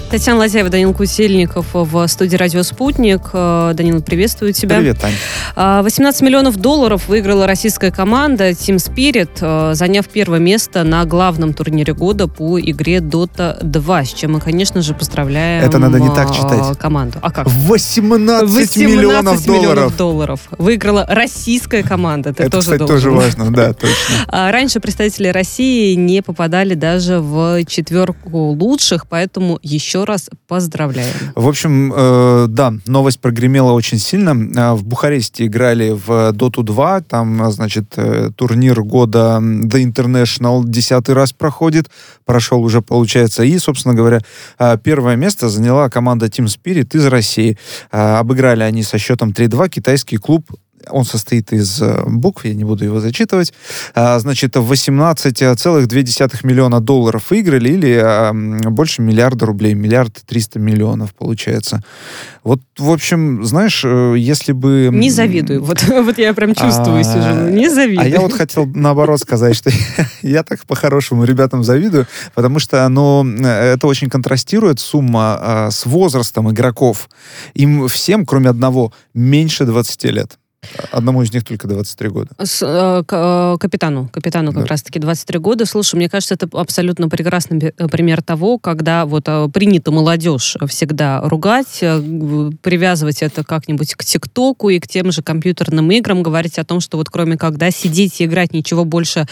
Татьяна Лазяева, Данил Кусельников в студии «Радио Спутник». Данил, приветствую тебя. Привет, Тань. $18 миллионов выиграла российская команда Team Spirit, заняв первое место на главном турнире года по игре Dota 2, с чем мы, конечно же, поздравляем это надо не так читать. Команду. А как? 18 миллионов долларов выиграла российская команда. Это, тоже, кстати, тоже важно, да, точно. Раньше представители России не попадали даже в четверку лучших, поэтому еще раз поздравляем. В общем, да, новость прогремела очень сильно. В Бухаресте играли в Dota 2, там, значит, турнир года The International 10-й раз проходит, прошел уже, получается, и, собственно говоря, первое место заняла команда Team Spirit из России. Обыграли они со счетом 3-2 китайский клуб. Он состоит из букв, я не буду его зачитывать. Значит, $18,2 миллиона выиграли, или больше миллиарда рублей, 1,3 миллиарда получается. Вот, в общем, знаешь, если бы... Не завидую. Вот я прям чувствую, сижу. Не завидую. А я вот хотел наоборот сказать, что я так по-хорошему ребятам завидую, потому что это очень контрастирует сумма с возрастом игроков. Им всем, кроме одного, меньше 20 лет. Одному из них только 23 года. Капитану как раз-таки 23 года. Слушай, мне кажется, это абсолютно прекрасный пример того, когда вот принято молодежь всегда ругать, привязывать это как-нибудь к ТикТоку и к тем же компьютерным играм, говорить о том, что вот кроме как, да, сидеть и играть ничего больше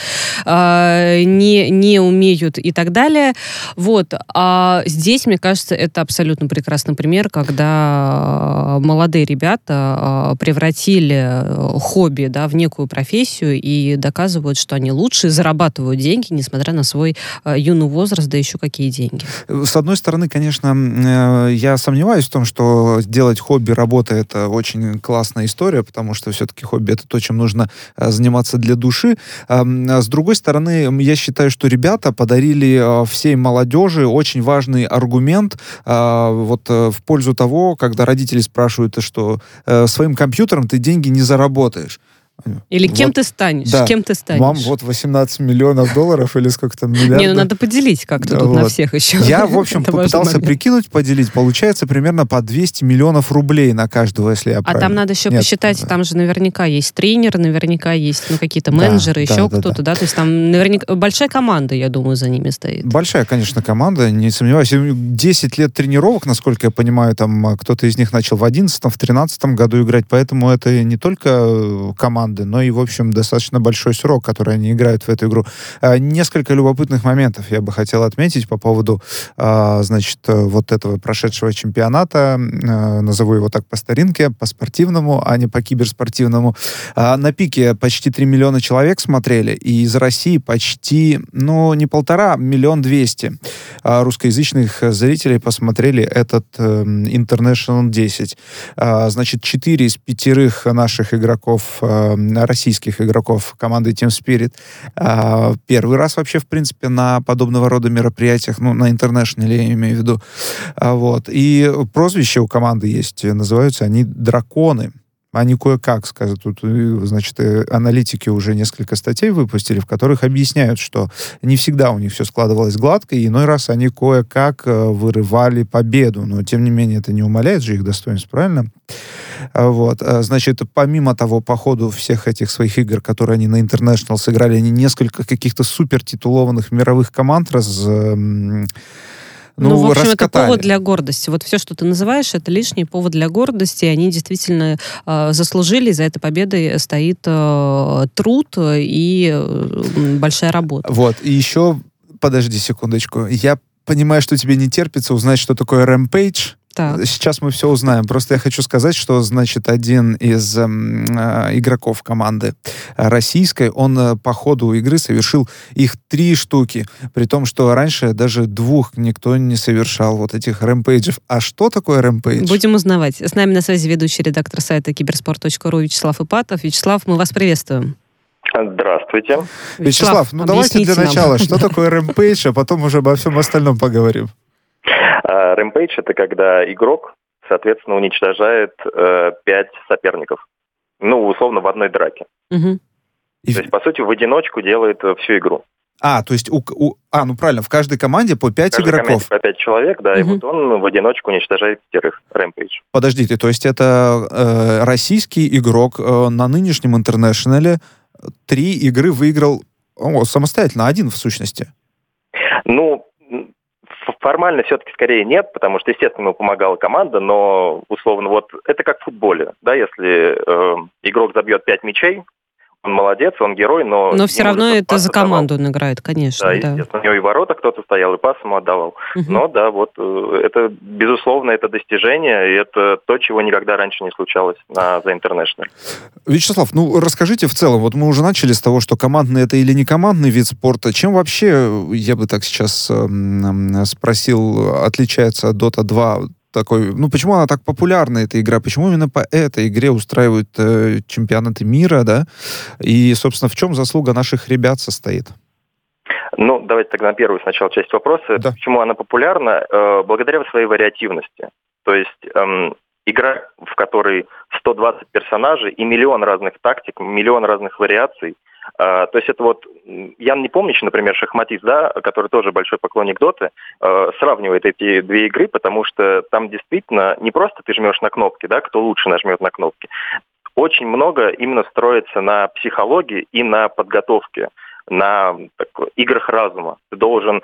не умеют и так далее. Вот. А здесь, мне кажется, это абсолютно прекрасный пример, когда молодые ребята превратили хобби, да, в некую профессию и доказывают, что они лучше, зарабатывают деньги, несмотря на свой юный возраст, да еще какие деньги. С одной стороны, конечно, я сомневаюсь в том, что делать хобби работой — это очень классная история, потому что все-таки хобби — это то, чем нужно заниматься для души. С другой стороны, я считаю, что ребята подарили всей молодежи очень важный аргумент вот в пользу того, когда родители спрашивают, что своим компьютером ты деньги не заработаешь. Или кем ты станешь? Да. Кем ты станешь? Мам, вот $18 миллионов или сколько там миллиардов. Не, надо поделить как-то тут на всех еще. Я, в общем, попытался прикинуть, поделить. Получается примерно по 200 миллионов рублей на каждого, если я правильно. А там надо еще посчитать, там же наверняка есть тренер, наверняка есть какие-то менеджеры, еще кто-то, да? То есть там наверняка большая команда, я думаю, за ними стоит. Большая, конечно, команда, не сомневаюсь. 10 лет тренировок, насколько я понимаю, там кто-то из них начал в 11-м, в 13-м году играть, поэтому это не только команда, но и, в общем, достаточно большой срок, который они играют в эту игру. Несколько любопытных моментов я бы хотел отметить по поводу, значит, вот этого прошедшего чемпионата. Назову его так по старинке, по спортивному, а не по киберспортивному. На пике почти 3 миллиона человек смотрели, и из России почти, не 1,5 миллиона 200 русскоязычных зрителей посмотрели этот International 10. Значит, 4 из 5 наших игроков, российских игроков команды Team Spirit, первый раз вообще, в принципе, на подобного рода мероприятиях, на интернешнале, я имею в виду. Вот. И прозвище у команды есть, называются они «Драконы». Они кое-как, скажут, тут, значит, аналитики уже несколько статей выпустили, в которых объясняют, что не всегда у них все складывалось гладко, и иной раз они кое-как вырывали победу. Но, тем не менее, это не умаляет же их достоинств, правильно? Вот. Значит, помимо того, по ходу всех этих своих игр, которые они на International сыграли, они несколько каких-то супертитулованных мировых команд в общем, раскатали. Это повод для гордости. Вот все, что ты называешь, это лишний повод для гордости. Они действительно заслужили. За этой победой стоит труд и большая работа. Вот. И еще, подожди секундочку. Я понимаю, что тебе не терпится узнать, что такое Rampage. Так. Сейчас мы все узнаем. Просто я хочу сказать, что, значит, один из игроков команды российской, он по ходу игры совершил их 3 штуки. При том, что раньше даже 2 никто не совершал вот этих рэмпейджев. А что такое рэмпейдж? Будем узнавать. С нами на связи ведущий редактор сайта киберспорт.ру Вячеслав Ипатов. Вячеслав, мы вас приветствуем. Здравствуйте. Вячеслав, давайте для начала, что такое рэмпейдж, а потом уже обо всем остальном поговорим. Рэмпейдж — это когда игрок, соответственно, уничтожает 5 соперников. Условно, в одной драке. Угу. То есть, по сути, в одиночку делает всю игру. То есть ну правильно, в каждой команде по 5 игроков. В каждой команде по 5 человек, да, и вот он в одиночку уничтожает 5 Rampage. Подождите, то есть это российский игрок на нынешнем интернешнале 3 игры выиграл самостоятельно, один в сущности? Ну, формально все-таки скорее нет, потому что, естественно, ему помогала команда, но, условно, вот это как в футболе, да, если игрок забьет 5 мячей, он молодец, он герой, но... Но все равно это за команду он играет, конечно. Да, естественно, у него и ворота кто-то стоял, и пас ему отдавал. Но да, вот это, безусловно, это достижение, и это то, чего никогда раньше не случалось на The International. Вячеслав, расскажите в целом, вот мы уже начали с того, что командный это или не командный вид спорта. Чем вообще, я бы так сейчас спросил, отличается от Dota 2? Почему она так популярна, эта игра? Почему именно по этой игре устраивают чемпионаты мира, да? И, собственно, в чем заслуга наших ребят состоит? Давайте тогда на первую сначала часть вопроса. Да. Почему она популярна? Благодаря своей вариативности. То есть игра, в которой 120 персонажей и миллион разных тактик, миллион разных вариаций. То есть это вот Ян Непомнящий, например, шахматист, да, который тоже большой поклонник Доты, сравнивает эти две игры, потому что там действительно не просто ты жмешь на кнопки, да, кто лучше нажмет на кнопки. Очень много именно строится на психологии и на подготовке, на играх разума. Ты должен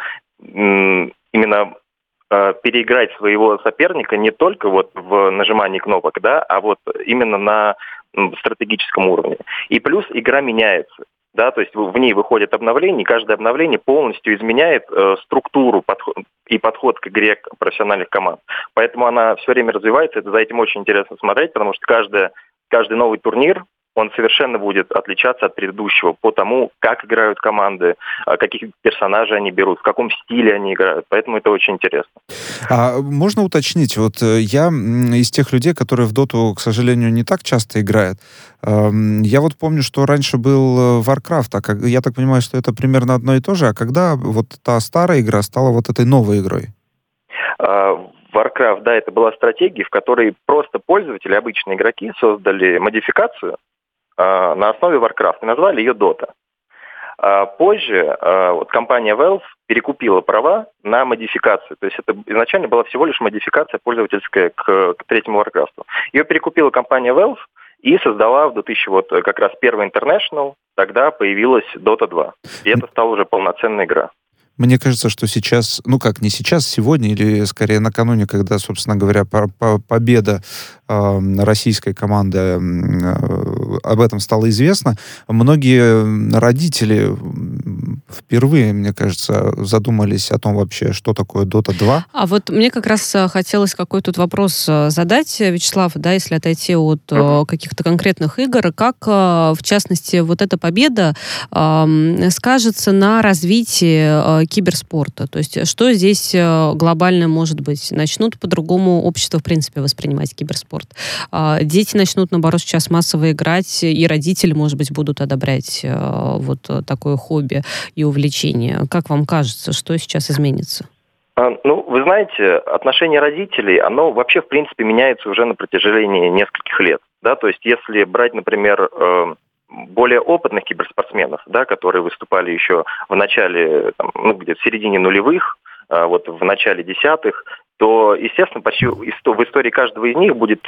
именно переиграть своего соперника не только вот в нажимании кнопок, да, а вот именно на стратегическом уровне. И плюс игра меняется. Да, то есть в ней выходит обновление, и каждое обновление полностью изменяет структуру и подход к игре профессиональных команд. Поэтому она все время развивается, за этим очень интересно смотреть, потому что каждый новый турнир, он совершенно будет отличаться от предыдущего по тому, как играют команды, каких персонажей они берут, в каком стиле они играют. Поэтому это очень интересно. А можно уточнить? Вот я из тех людей, которые в доту, к сожалению, не так часто играют. Я вот помню, что раньше был Warcraft, я так понимаю, что это примерно одно и то же. А когда вот та старая игра стала вот этой новой игрой? Warcraft, да, это была стратегия, в которой просто пользователи, обычные игроки, создали модификацию на основе Warcraft и назвали ее Dota. Позже вот компания Valve перекупила права на модификацию. То есть это изначально была всего лишь модификация пользовательская к третьему Warcraft. Ее перекупила компания Valve и создала в 2000 вот как раз первый International, тогда появилась Dota 2. И это стала уже полноценная игра. Мне кажется, что сейчас, не сейчас, сегодня или скорее накануне, когда, собственно говоря, победа российской команды об этом стало известно, многие родители впервые, мне кажется, задумались о том вообще, что такое Dota 2. А вот мне как раз хотелось какой тут вопрос задать, Вячеслав, да, если отойти от каких-то конкретных игр, как, в частности, вот эта победа скажется на развитии киберспорта? То есть что здесь глобально может быть? Начнут по-другому общество, в принципе, воспринимать киберспорт? Дети начнут, наоборот, сейчас массово играть, и родители, может быть, будут одобрять вот такое хобби и увлечение. Как вам кажется, что сейчас изменится? Вы знаете, отношение родителей, оно вообще, в принципе, меняется уже на протяжении нескольких лет. Да? То есть если брать, например, более опытных киберспортсменов, да, которые выступали еще в начале, где-то в середине нулевых, вот в начале десятых, то, естественно, почти в истории каждого из них будет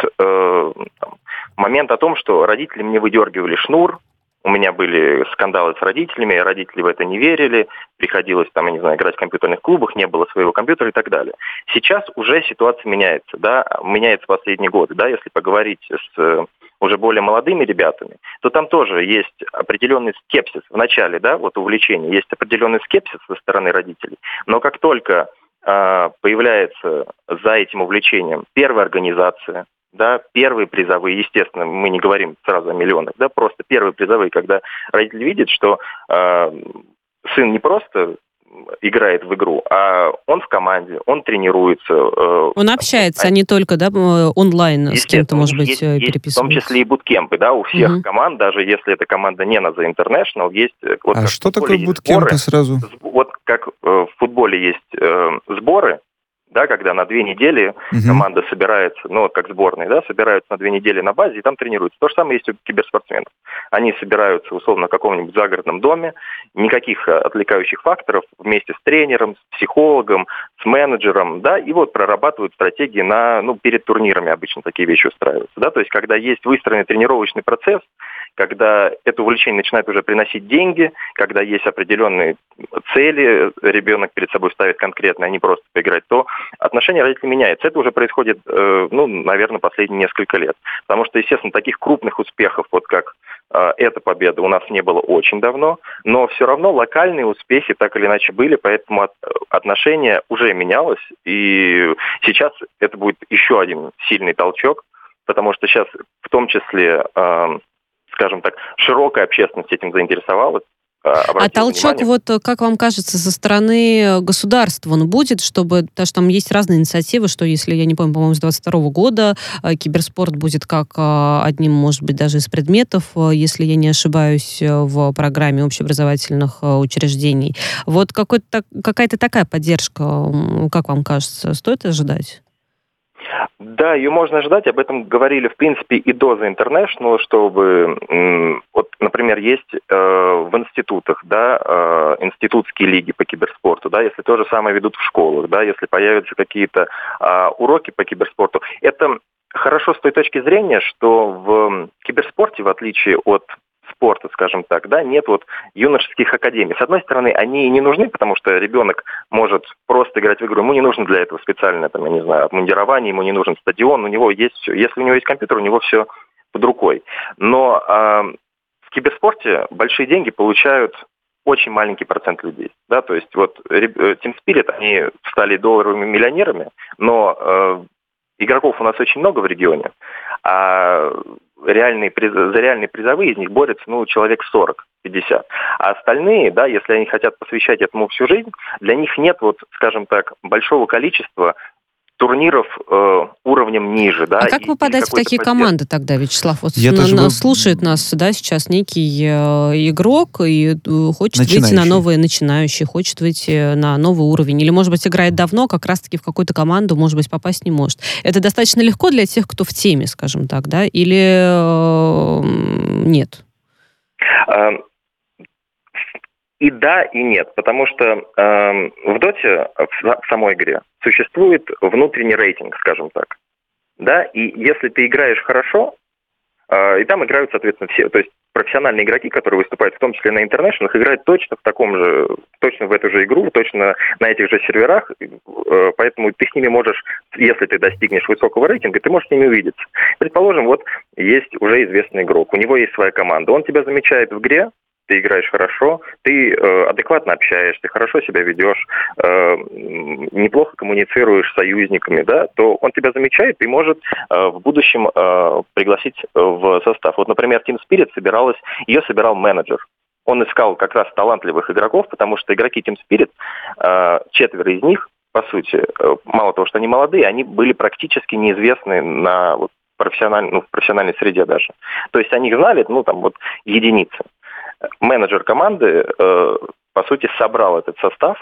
момент о том, что родители мне выдергивали шнур, у меня были скандалы с родителями, родители в это не верили, приходилось играть в компьютерных клубах, не было своего компьютера и так далее. Сейчас уже ситуация меняется, да, меняется последние годы, да, если поговорить с уже более молодыми ребятами, то там тоже есть определенный скепсис в начале, да, вот увлечения, есть определенный скепсис со стороны родителей, но как только появляется за этим увлечением первая организация, да, первые призовые, естественно, мы не говорим сразу о миллионах, да, просто первые призовые, когда родитель видит, что сын не просто играет в игру, а он в команде, он тренируется. Он общается, а не только, да, онлайн с кем-то, может быть, переписывается. В том числе и буткемпы, да, у всех команд, даже если эта команда не на The International, есть... Вот что такое буткемпы сразу? Вот как в футболе есть сборы, да, когда на 2 недели команда собирается, ну, вот как сборная, да, собираются на 2 недели на базе и там тренируются. То же самое есть у киберспортсменов. Они собираются, условно, в каком-нибудь загородном доме, никаких отвлекающих факторов, вместе с тренером, с психологом, с менеджером, да, и вот прорабатывают стратегии перед турнирами обычно такие вещи устраиваются, да, то есть когда есть выстроенный тренировочный процесс, когда это увлечение начинает уже приносить деньги, когда есть определенные цели, ребенок перед собой ставит конкретно, а не просто поиграть, то отношение родителей меняется. Это уже происходит, наверное, последние несколько лет. Потому что, естественно, таких крупных успехов, вот как эта победа, у нас не было очень давно, но все равно локальные успехи так или иначе были, поэтому отношение уже менялось, и сейчас это будет еще один сильный толчок, потому что сейчас в том числе, скажем так, широкая общественность этим заинтересовалась. А толчок, вот как вам кажется, со стороны государства он будет, потому что там есть разные инициативы, что, если я не помню, по-моему, с 22 года киберспорт будет как одним, может быть, даже из предметов, если я не ошибаюсь, в программе общеобразовательных учреждений. Вот какая-то такая поддержка, как вам кажется, стоит ожидать? Да, ее можно ожидать. Об этом говорили, в принципе, и до The International, чтобы, вот, например, есть в институтах, да, институтские лиги по киберспорту, да, если то же самое ведут в школах, да, если появятся какие-то уроки по киберспорту. Это хорошо с той точки зрения, что в киберспорте, в отличие от спорта, скажем так, да, нет вот юношеских академий. С одной стороны, они не нужны, потому что ребенок может просто играть в игру, ему не нужно для этого специальное, там, я не знаю, обмундирование, ему не нужен стадион, у него есть все. Если у него есть компьютер, у него все под рукой. Но в киберспорте большие деньги получают очень маленький процент людей, да, то есть вот Team Spirit, они стали долларовыми миллионерами, но игроков у нас очень много в регионе, а за реальные призовые из них борются, человек 40-50. А остальные, да, если они хотят посвящать этому всю жизнь, для них нет, вот, скажем так, большого количества турниров уровнем ниже. Да, а как попадать в такие команды тогда, Вячеслав? Вот слушает нас, да, сейчас некий игрок и хочет выйти на новые, начинающие, хочет выйти на новый уровень. Или, может быть, играет давно, как раз-таки в какую-то команду, может быть, попасть не может. Это достаточно легко для тех, кто в теме, скажем так, да? Или нет? И да, и нет, потому что в Доте, в самой игре, существует внутренний рейтинг, скажем так. Да, и если ты играешь хорошо, и там играют, соответственно, все, то есть профессиональные игроки, которые выступают, в том числе на интернешнлах, играют точно в эту же игру, точно на этих же серверах, поэтому ты с ними можешь, если ты достигнешь высокого рейтинга, ты можешь с ними увидеться. Предположим, вот есть уже известный игрок, у него есть своя команда, он тебя замечает в игре, ты играешь хорошо, ты адекватно общаешься, хорошо себя ведешь, неплохо коммуницируешь с союзниками, да, то он тебя замечает и может в будущем пригласить в состав. Вот, например, Team Spirit ее собирал менеджер. Он искал как раз талантливых игроков, потому что игроки Team Spirit, 4 из них, по сути, мало того, что они молодые, они были практически неизвестны в профессиональной среде даже. То есть они их знали, единицы. Менеджер команды, по сути, собрал этот состав,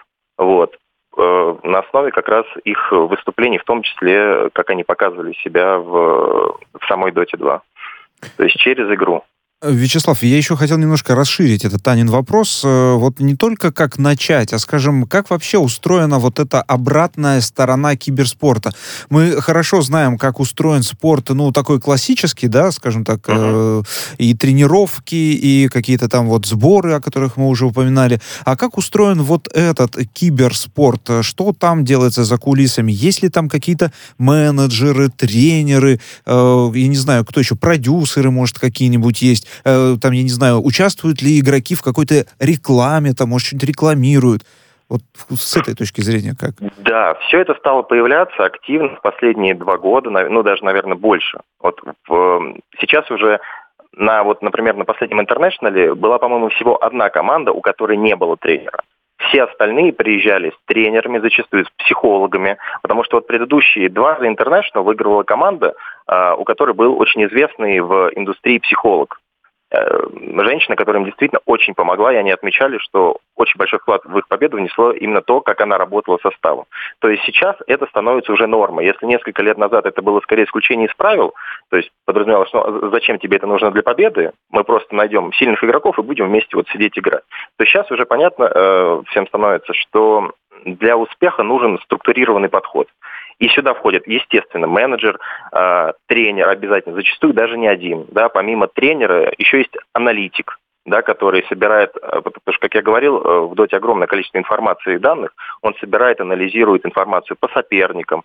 на основе как раз их выступлений, в том числе, как они показывали себя в самой Доте 2. То есть через игру. Вячеслав, я еще хотел немножко расширить этот Танин вопрос. Вот не только как начать, а, скажем, как вообще устроена вот эта обратная сторона киберспорта. Мы хорошо знаем, как устроен спорт, такой классический, да, скажем так, и тренировки, и какие-то там вот сборы, о которых мы уже упоминали. А как устроен вот этот киберспорт? Что там делается за кулисами? Есть ли там какие-то менеджеры, тренеры, я не знаю, кто еще, продюсеры, может, какие-нибудь есть? Там, я не знаю, участвуют ли игроки в какой-то рекламе, там, может, что-нибудь рекламируют. Вот с этой точки зрения как? Да, все это стало появляться активно в последние 2 года, даже, наверное, больше. Сейчас уже например, на последнем интернешнале была, по-моему, всего одна команда, у которой не было тренера. Все остальные приезжали с тренерами, зачастую с психологами, потому что предыдущие 2 The International выигрывала команда, у которой был очень известный в индустрии психолог. женщина, которая им действительно очень помогла, и они отмечали, что очень большой вклад в их победу внесло именно то, как она работала составом. То есть сейчас это становится уже нормой. Если несколько лет назад это было скорее исключение из правил, то есть подразумевалось, что зачем тебе это нужно для победы, мы просто найдем сильных игроков и будем вместе вот сидеть играть, то сейчас уже понятно всем становится, что для успеха нужен структурированный подход. И сюда входит, естественно, менеджер, тренер обязательно, зачастую даже не один. Да, помимо тренера еще есть аналитик, да, который собирает, потому что, как я говорил, в Доте огромное количество информации и данных, он собирает, анализирует информацию по соперникам,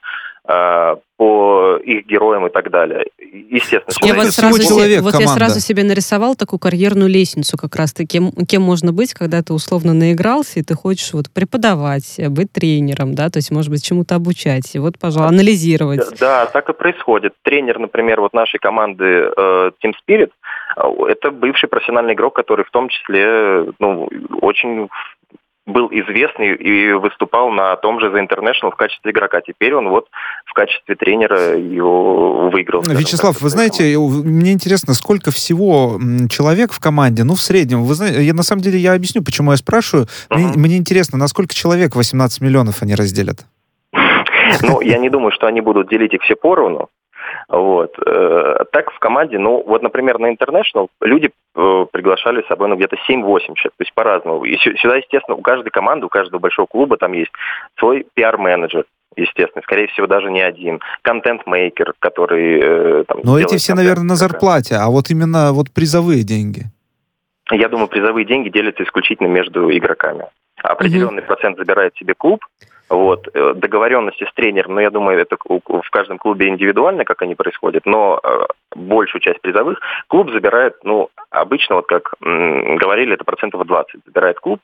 по их героям и так далее. Естественно. Я сразу себе нарисовал такую карьерную лестницу как раз-таки, кем можно быть, когда ты условно наигрался, и ты хочешь вот преподавать, быть тренером, да, то есть, может быть, чему-то обучать, и вот, пожалуйста, анализировать. Да, так и происходит. Тренер, например, вот нашей команды Team Spirit, это бывший профессиональный игрок, который в том числе, очень был известный и выступал на том же The International в качестве игрока. Теперь он вот в качестве тренера его выиграл. Вячеслав, вы знаете, мне интересно, сколько всего человек в команде, в среднем, вы знаете, на самом деле я объясню, почему я спрашиваю. Мне интересно, на сколько человек 18 миллионов они разделят? Я не думаю, что они будут делить их все поровну. Вот. Так в команде, например, на International люди приглашали с собой где-то 7-8 человек, то есть по-разному. И сюда, естественно, у каждой команды, у каждого большого клуба там есть свой пиар-менеджер, естественно, скорее всего, даже не один. Контент-мейкер, который... Но эти все, наверное, на зарплате, а вот именно призовые деньги. Я думаю, призовые деньги делятся исключительно между игроками. Определенный процент забирает себе клуб. Договоренности с тренером, я думаю, это в каждом клубе индивидуально, как они происходят, но большую часть призовых клуб забирает, обычно, как говорили, это 20% забирает клуб,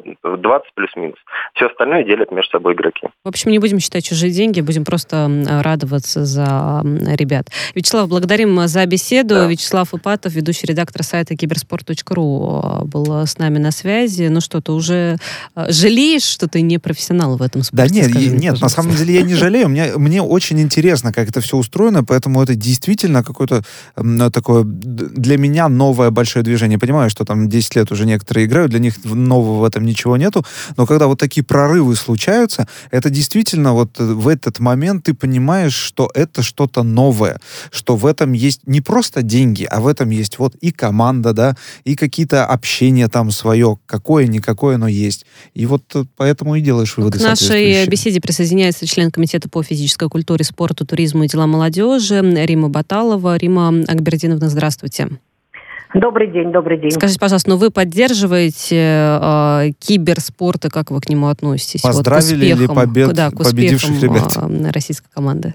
20 плюс-минус. Все остальное делят между собой игроки. В общем, не будем считать чужие деньги, будем просто радоваться за ребят. Вячеслав, благодарим за беседу. Да. Вячеслав Ипатов, ведущий редактор сайта киберспорт.ру, был с нами на связи. Что, ты уже жалеешь, что ты не профессионал в этом спорте? Да нет, на самом деле я не жалею. Мне очень интересно, как это все устроено, поэтому это действительно какое-то такое для меня новое большое движение. Понимаю, что там 10 лет уже некоторые играют, для них нового в этом ничего нету, но когда вот такие прорывы случаются, это действительно в этот момент ты понимаешь, что это что-то новое, что в этом есть не просто деньги, а в этом есть и команда, да, и какие-то общения там свое, какое-никакое, но есть. И поэтому и делаешь выводы соответствующие. К нашей беседе присоединяется член комитета по физической культуре, спорту, туризму и делам молодежи Рима Баталова. Рима Акбердиновна, здравствуйте. Добрый день, добрый день. Скажите, пожалуйста, вы поддерживаете киберспорт, и как вы к нему относитесь? Поздравили ли победивших ребят российской команды?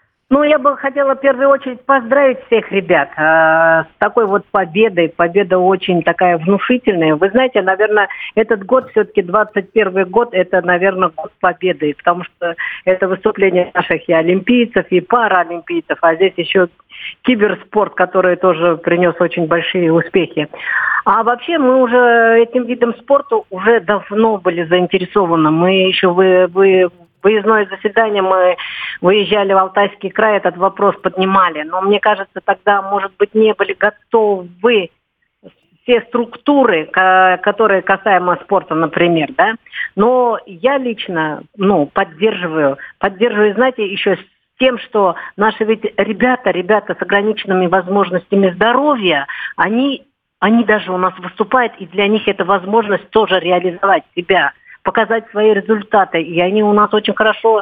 Я бы хотела в первую очередь поздравить всех ребят с такой победой. Победа очень такая внушительная. Вы знаете, наверное, этот год, все-таки 21 год, это, наверное, год победы. Потому что это выступление наших и олимпийцев, и паралимпийцев. А здесь еще киберспорт, который тоже принес очень большие успехи. А вообще мы уже этим видом спорта уже давно были заинтересованы. Мы еще выездное заседание, мы выезжали в Алтайский край, этот вопрос поднимали. Но мне кажется, тогда, может быть, не были готовы все структуры, которые касаемо спорта, например, да. Но я лично, поддерживаю, знаете, еще с тем, что наши ведь ребята с ограниченными возможностями здоровья, они даже у нас выступают, и для них это возможность тоже реализовать себя, показать свои результаты. И они у нас очень хорошо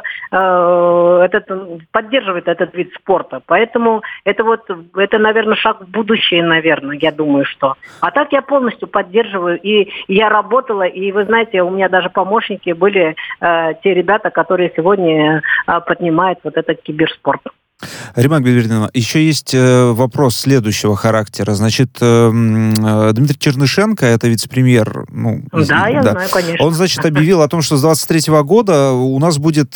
поддерживают этот вид спорта. Поэтому это, наверное, шаг в будущее, наверное, я думаю, что. А так я полностью поддерживаю. И я работала, и вы знаете, у меня даже помощники были те ребята, которые сегодня поднимают этот киберспорт. Рима Акбердиновна, еще есть вопрос следующего характера. Значит, Дмитрий Чернышенко, это вице-премьер. Я знаю, конечно. Он, объявил о том, что с 23 года у нас будет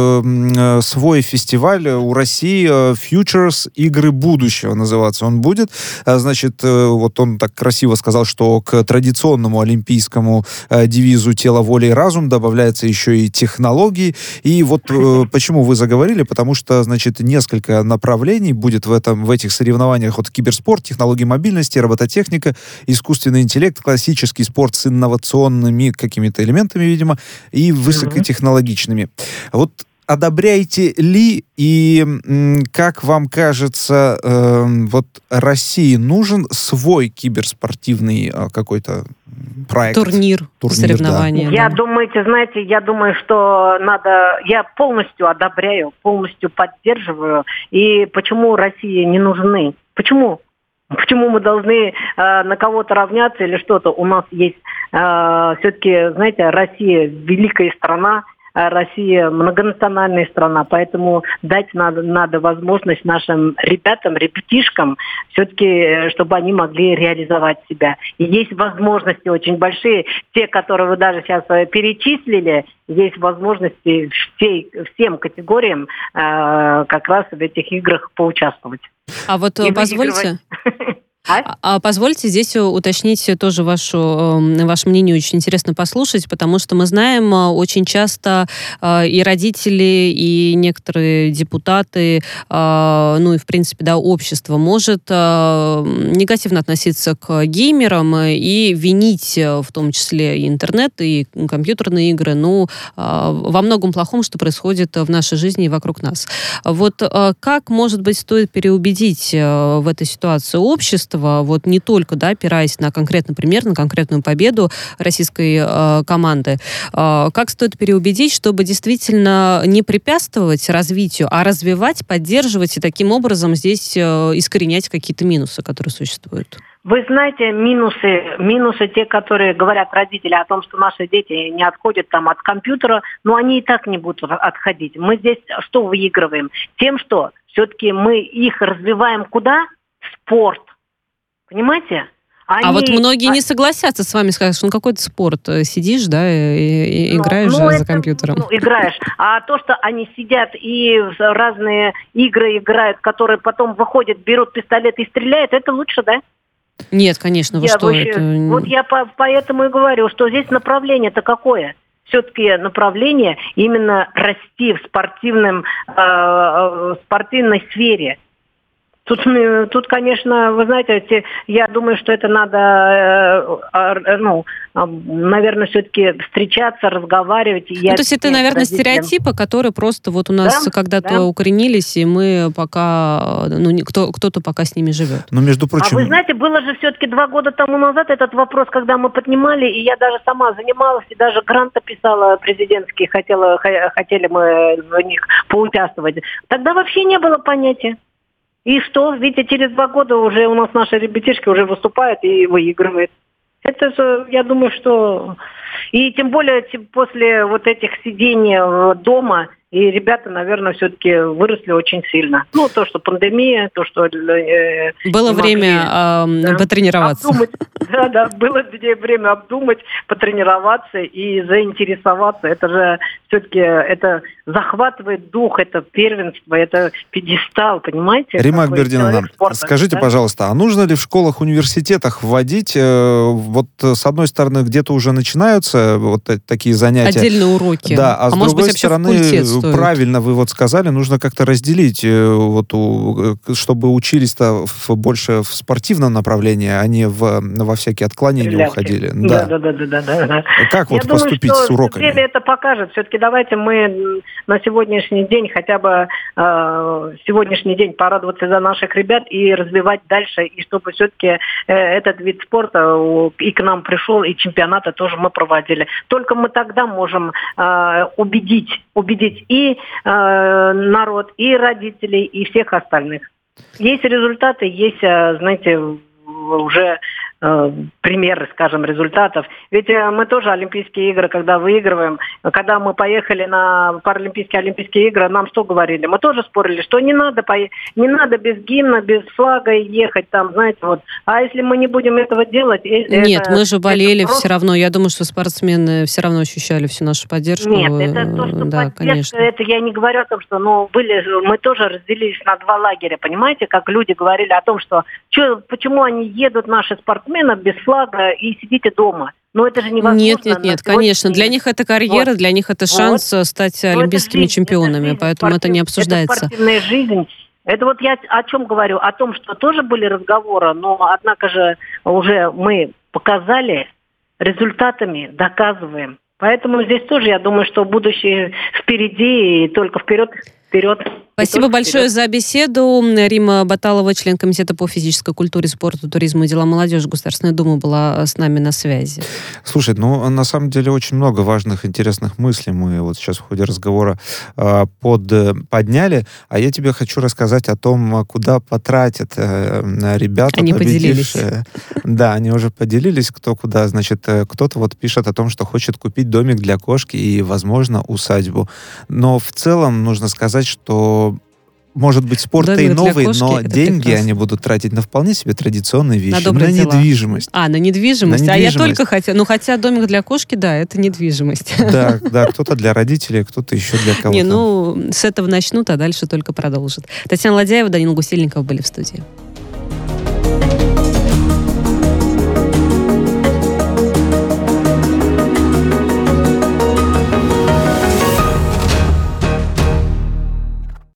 свой фестиваль у России Futures Игры будущего называться. Он будет. Значит, он так красиво сказал, что к традиционному олимпийскому девизу «Тело, воля и разум» добавляется еще и технологии. И почему вы заговорили? Потому что, значит, несколько несколько направлений будет в этих соревнованиях. Вот киберспорт, технологии мобильности, робототехника, искусственный интеллект, классический спорт с инновационными какими-то элементами, видимо, и высокотехнологичными. Вот одобряете ли и, как вам кажется, вот России нужен свой киберспортивный какой-то проект? Турнир соревнования. Да. Я думаю, что надо... Я полностью одобряю, полностью поддерживаю. И почему России не нужны? Почему? Почему мы должны на кого-то равняться или что-то? У нас есть все-таки, знаете, Россия великая страна, Россия многонациональная страна, поэтому дать надо возможность нашим ребятишкам все-таки, чтобы они могли реализовать себя. И есть возможности очень большие, те, которые вы даже сейчас перечислили, есть возможности всем категориям как раз в этих играх поучаствовать. А вот позвольте... А позвольте здесь уточнить тоже ваше мнение, очень интересно послушать, потому что мы знаем, очень часто и родители, и некоторые депутаты, ну и, в принципе, да, общество может негативно относиться к геймерам и винить в том числе и интернет, и компьютерные игры, ну, во многом плохом, что происходит в нашей жизни и вокруг нас. Вот как, может быть, стоит переубедить в этой ситуации общество, вот не только, да, опираясь на конкретный пример, на конкретную победу российской команды, как стоит переубедить, чтобы действительно не препятствовать развитию, а развивать, поддерживать и таким образом здесь искоренять какие-то минусы, которые существуют? Вы знаете, минусы те, которые говорят родители о том, что наши дети не отходят там от компьютера, но они и так не будут отходить. Мы здесь что выигрываем? Тем, что все-таки мы их развиваем куда? В спорт. Понимаете? А вот многие не согласятся с вами, скажут, что ну какой-то спорт. Сидишь, да, и играешь за компьютером. Играешь. А то, что они сидят и разные игры играют, которые потом выходят, берут пистолет и стреляют, это лучше, да? Нет, конечно, вы что? Вот я поэтому и говорю, что здесь направление-то какое? Все-таки направление именно расти в спортивной сфере. Тут, конечно, вы знаете, я думаю, что это надо, наверное, все-таки встраться, разговаривать. То есть это, наверное, стереотипы, которые просто вот у нас когда-то укоренились, и мы пока, кто-то пока с ними живет. Но, между прочим... А вы знаете, было же все-таки 2 года тому назад этот вопрос, когда мы поднимали, и я даже сама занималась, и даже гранты писала президентские, хотели мы в них поучаствовать. Тогда вообще не было понятия. И что? Видите, через 2 года уже у нас наши ребятишки уже выступают и выигрывают. Это же, я думаю, что... И тем более после вот этих сидений дома, и ребята, наверное, все-таки выросли очень сильно. Ну, то, что пандемия, то, что... Было время потренироваться. Обдумать. Да, было время обдумать, потренироваться и заинтересоваться. Это же все-таки это захватывает дух, это первенство, это пьедестал, понимаете? Римма Акбердиновна, скажите, пожалуйста, а нужно ли в школах, университетах вводить, вот с одной стороны, где-то уже начинаются вот такие занятия. Отдельные уроки. Да, а с другой стороны, правильно вы вот сказали, нужно как-то разделить, чтобы учились-то больше в спортивном направлении, а не во всякие отклонения уходили. Да. Как вот поступить с уроками? Время это покажет. Все-таки давайте мы на сегодняшний день, хотя бы сегодняшний день порадоваться за наших ребят и развивать дальше, и чтобы все-таки этот вид спорта и к нам пришел, и чемпионаты тоже мы проводили. Только мы тогда можем убедить и народ, и родителей, и всех остальных. Есть результаты, есть, знаете, уже примеры, скажем, результатов. Ведь мы тоже Олимпийские игры, когда выигрываем, когда мы поехали на Паралимпийские Олимпийские игры, нам что говорили? Мы тоже спорили, что не надо без гимна, без флага ехать там, знаете, вот. А если мы не будем этого делать... Нет, мы же болели все равно. Я думаю, что спортсмены все равно ощущали всю нашу поддержку. Нет, это то, что да, поддержка, конечно. Это я не говорю о том, что мы тоже разделились на 2 лагеря, понимаете, как люди говорили о том, что почему они едут, наши спортсмены, без флага и сидите дома. Но это же невозможно. Нет, конечно. Для них это карьера, для них это шанс стать олимпийскими чемпионами, поэтому это не обсуждается. Это спортивная жизнь. Это вот я о чем говорю? О том, что тоже были разговоры, но, однако же, уже мы показали, результатами доказываем. Поэтому здесь тоже, я думаю, что будущее впереди, и только вперед. Спасибо большое за беседу. Римма Баталова, член Комитета по физической культуре, спорту, туризму и делам молодежи Государственной Думы, была с нами на связи. Слушай, на самом деле очень много важных, интересных мыслей мы вот сейчас в ходе разговора подняли, а я тебе хочу рассказать о том, куда потратят ребята. Они поделились. Да, они уже поделились, кто куда. Значит, кто-то вот пишет о том, что хочет купить домик для кошки и, возможно, усадьбу. Но в целом нужно сказать, что может быть спорт и новый, но деньги прекрасно. Они будут тратить на вполне себе традиционные вещи. На недвижимость. На недвижимость. А я только хотела... хотя домик для кошки, да, это недвижимость. Да, кто-то для родителей, кто-то еще для кого-то. С этого начнут, а дальше только продолжат. Татьяна Ладяева, Данил Гусельников были в студии.